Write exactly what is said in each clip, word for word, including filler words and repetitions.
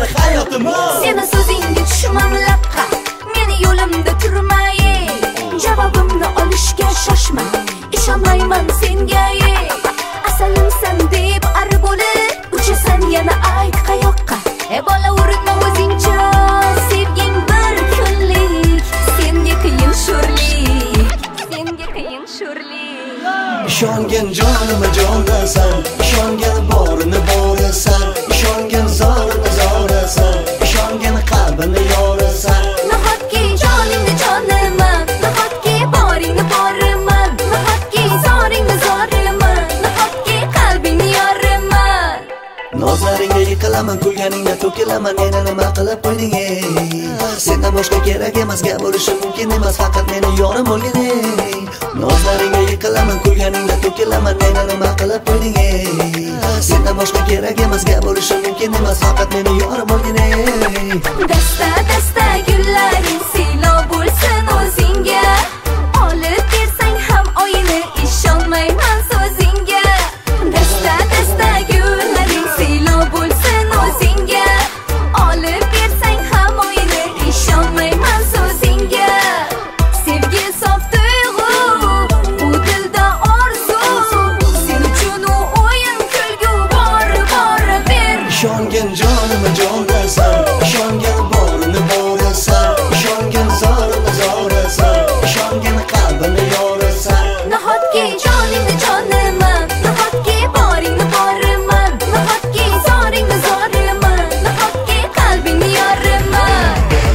bari hayotimiz. Seni so'zingga tushmam lapqa, meni yo'limda turmay. Javobimni olishga shoshma, ishonmayman senga. Asalimsan deb ar bo'lib, uchasan yana ayt qayoqqa. E bola urinma o'zingcha, sevging bir kunlik, senga qiyin sho'rlik, senga qiyin sho'rlik. Ishongan jonimga jonasan, ishongan borini borasan, ishongan zorini zorasan, ishongan qalbini yorasan. Nahotki joningni joniman, nahotki boringni boriman, nahotki zoringni zoriman, nahotki qalbingni yoraman. Nozlaringga yiqilaman, kulganingda to'kilaman, yana nima qilib qo'yding ey? Sendan boshqa kerak emas, gap bo'lishi mumkin emas, faqat meni yorim bo'lgin ey. Nozlaringga yiqilaman, kulganingda to'kilaman, yana nima qilib qo'yding ey? Sendan boshqa kerak emas, gap bo'lishi mumkin emas, faqat meni yorim bo'lgin ey. Dasta dasta gullaring siylov bo'lsin o'zingga, olib bersang ham oyini ishonmayman so'zingga. Dasta dasta gullaring siylov bo'lsin o'zingga, olib bersang ham oyini ishonmayman so'zingga. Sevgi sof tuyg'u, bu dilda orzu, sen uchun u o'yin kulgu bor bor ber. Ishongan jonimga jonasan, ishongan borini borasan, ishongan zorini zorasan, ishongan qalbini yorasan. Nahotki joningni joniman, nahotki boringni boriman, nahotki zoringni zoriman, nahotki qalbingni yoraman.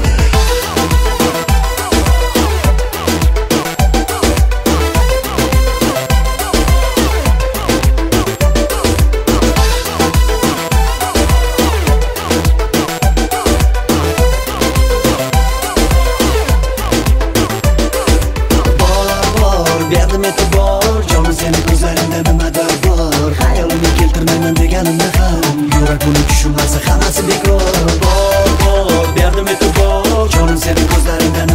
Berdim e'tibor, jonim seni ko'zlaringda nimadir bor. Xayolimga keltirmayman deganimda ham, yurak buni tushunmasa hammasi bekor. Bor, bor, berdim e'tibor, jonim seni ko'zlaringda